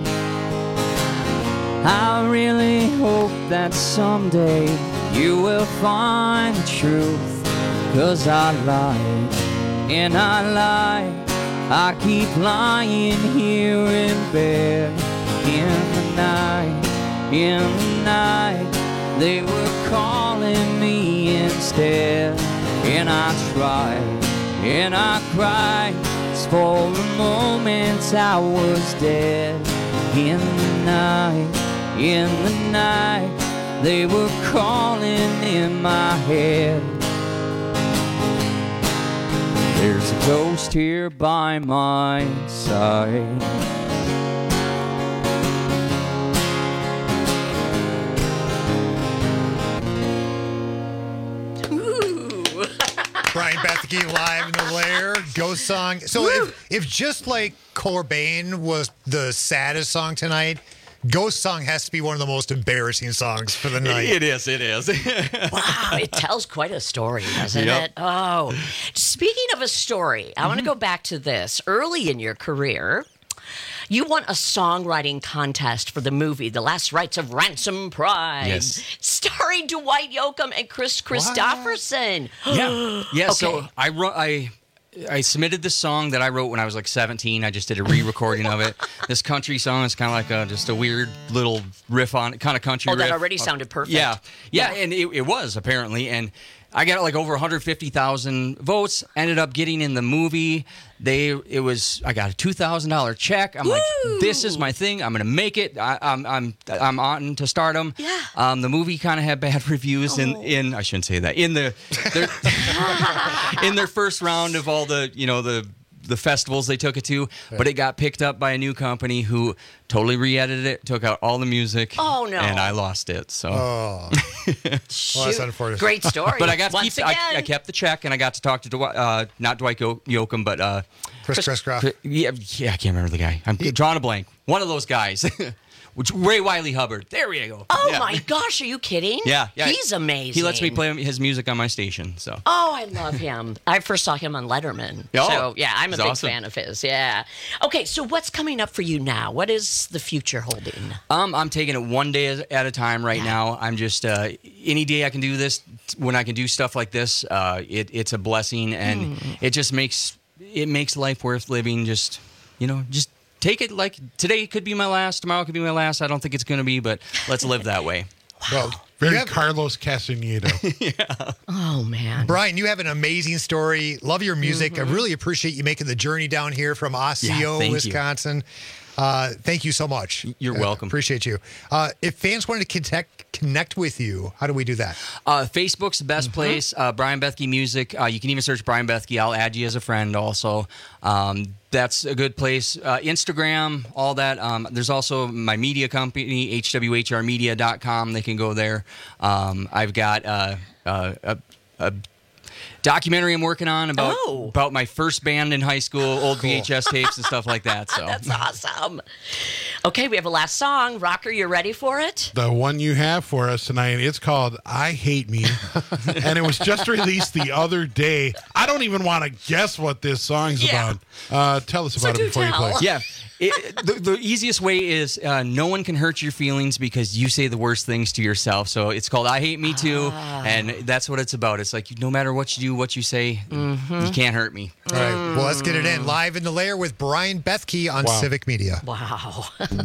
I really hope that someday you will find the truth. 'Cause I lied, and I lied, I keep lying here in bed. In the night, in the night, they were calling me instead. And I tried, and I cried, 'cause for a moment I was dead. In the night, in the night, they were calling in my head. There's a ghost here by my side. Brian Bethke live in the Lair, Ghost Song. So if, if just like Cobain was the saddest song tonight, Ghost Song has to be one of the most embarrassing songs for the night. It is, it is. Wow, it tells quite a story, doesn't Yep. it? Oh, speaking of a story, I want to go back to this. Early in your career, you won a songwriting contest for the movie The Last Rites of Ransom Pride, Yes. starring Dwight Yoakam and Chris Christopherson. Yeah, yeah. Okay. So I wrote, I, I submitted this song that I wrote when I was like seventeen. I just did a re-recording of it. This country song is kind of like a, just a weird little riff on it, kind of country Oh, riff. that already sounded perfect. Yeah, yeah, Yeah. and it, it was apparently, and I got like over one hundred fifty thousand votes. Ended up getting in the movie. They, it was, I got a two thousand dollar check. I'm like, this is my thing. I'm gonna make it. I, I'm, I'm, I'm on to stardom. Yeah. Um, the movie kind of had bad reviews in, in, I shouldn't say that, in the, their, in their first round of all the, you know, the. the festivals they took it to, but it got picked up by a new company who totally re-edited it, took out all the music. Oh, no. And I lost it. So, oh, Shoot. well, that's unfortunate. Great story. but I got to Once keep. I, again. I kept the check, and I got to talk to Dwight, uh, not Dwight Yo- Yoakam, but uh, Chris Chris Chris- Yeah, yeah, I can't remember the guy. I'm drawing a blank. One of those guys. Which Ray Wiley Hubbard. There we go. Oh Yeah. my gosh, are you kidding? Yeah, yeah. He's amazing. He lets me play his music on my station. So. Oh, I love him. I first saw him on Letterman. Oh, so, yeah, I'm a he's big awesome. fan of his. Yeah. Okay, so what's coming up for you now? What is the future holding? Um, I'm taking it one day at a time right now. I'm just uh, any day I can do this. When I can do stuff like this, uh, it, it's a blessing, and Hmm. it just makes it makes life worth living. Just you know, just take it like today could be my last, tomorrow could be my last. I don't think it's going to be, but let's live that way. Well, Very you have- Carlos Castaneda. Oh, man. Brian, you have an amazing story. Love your music. I really appreciate you making the journey down here from Osseo, Yeah, thank you. Wisconsin. Uh, thank you so much. You're Uh, welcome. Appreciate you. Uh, if fans wanted to connect, connect with you, how do we do that? Uh, Facebook's the best Mm-hmm. place. Uh, Brian Bethke Music. Uh, you can even search Brian Bethke. I'll add you as a friend also. Um, that's a good place. Uh, Instagram, all that. Um, there's also my media company, H W H R media dot com. They can go there. Um, I've got uh, uh, a, a documentary I'm working on about Oh. about my first band in high school, old V H S tapes and stuff like that. So That's awesome. Okay, we have a last song. Rocker, you ready for it? The one you have for us tonight, it's called I Hate Me. And it was just released the other day. I don't even want to guess what this song's Yeah. about. Uh, tell us about So it before do you play. tell. Yeah. It, the, the easiest way is uh, no one can hurt your feelings because you say the worst things to yourself. So it's called I Hate Me Too, Ah. and that's what it's about. It's like no matter what you do, what you say, Mm-hmm. you can't hurt me. All right, well, let's get it in. Live in the Lair with Brian Bethke on Wow. Civic Media. Wow.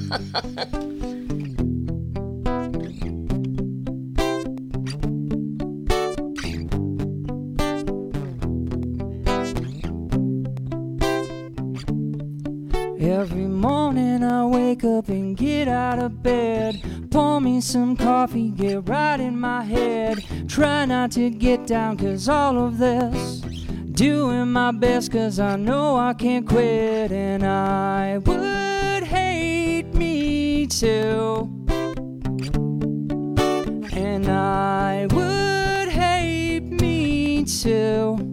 Every morning I wake up and get out of bed, pour me some coffee, get right in my head, try not to get down cause all of this, doing my best cause I know I can't quit, and I would hate me too, and I would hate me too.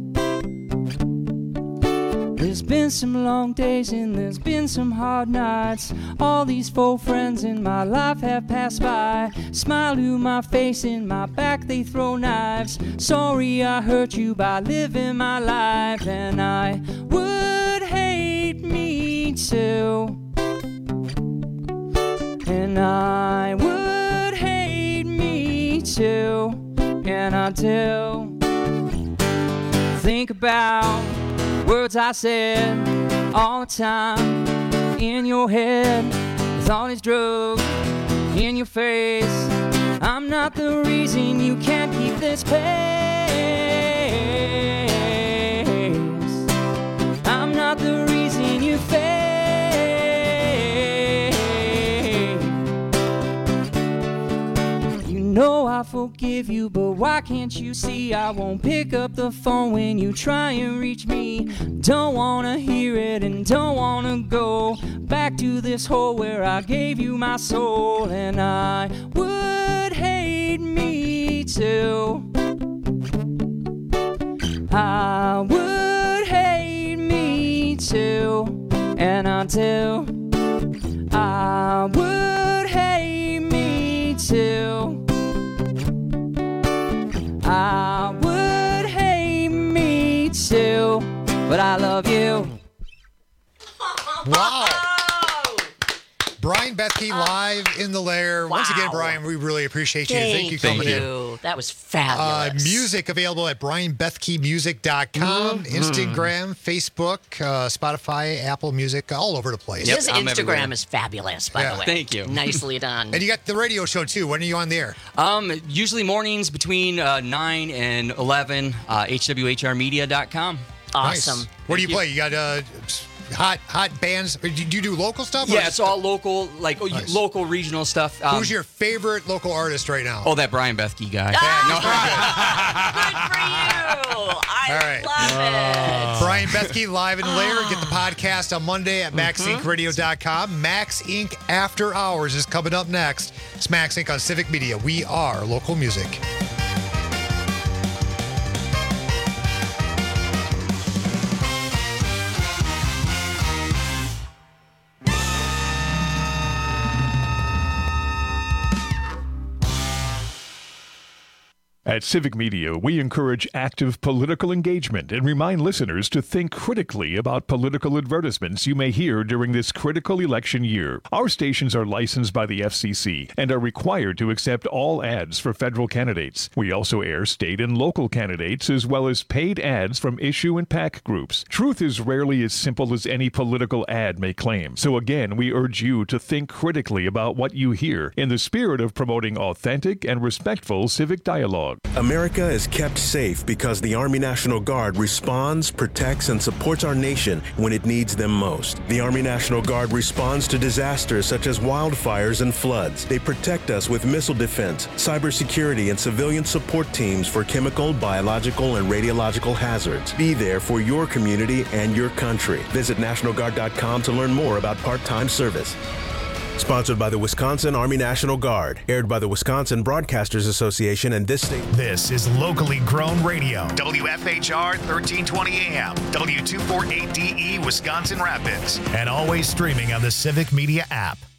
There's been some long days and there's been some hard nights. All these faux friends in my life have passed by. Smile to my face, in my back they throw knives. Sorry I hurt you by living my life, and I would hate me too. And I would hate me too. And I do think about words I said all the time in your head, with all these drugs in your face. I'm not the reason you can't keep this pace. I'm not the reason you fail. You know I forgive you, but why can't you see I won't pick up the phone when you try and reach me? Don't wanna hear it and don't wanna go back to this hole where I gave you my soul, and I would hate me too. I would hate me too, and I do. I would hate me too. I would hate me too, but I love you. Wow. Brian Bethke live in the Lair. Once again, Brian, we really appreciate you. Thank, Thank you for coming you. in. That was Uh, fabulous. music available at brian bethke music dot com, Mhm. Instagram, Facebook, uh, Spotify, Apple Music, all over the place. His Instagram is fabulous, by Yeah. the way. Thank you. Nicely done. And you got the radio show, too. When are you on the air? Um, usually mornings between uh, nine and eleven, uh, H W H R media dot com. Nice. What do you, play? You got uh, hot hot bands? Or do you do local stuff? or Yeah, just- it's all local, like oh, Nice. local regional stuff. Um, Who's your favorite local artist right now? Oh, that Brian Bethke guy. All right. Love it. Brian Bethke live in the Lair. Get the podcast on Monday at max inc radio dot com. Max Inc After Hours is coming up next. It's Max Inc on Civic Media. We are local music. At Civic Media, we encourage active political engagement and remind listeners to think critically about political advertisements you may hear during this critical election year. Our stations are licensed by the F C C and are required to accept all ads for federal candidates. We also air state and local candidates as well as paid ads from issue and PAC groups. Truth is rarely as simple as any political ad may claim. So again, we urge you to think critically about what you hear in the spirit of promoting authentic and respectful civic dialogue. America is kept safe because the Army National Guard responds, protects, and supports our nation when it needs them most. The Army National Guard responds to disasters such as wildfires and floods. They protect us with missile defense, cybersecurity, and civilian support teams for chemical, biological, and radiological hazards. Be there for your community and your country. Visit National Guard dot com to learn more about part-time service. Sponsored by the Wisconsin Army National Guard. Aired by the Wisconsin Broadcasters Association and this state. This is locally grown radio. W F H R thirteen twenty A M. W two forty-eight D E Wisconsin Rapids. And always streaming on the Civic Media app.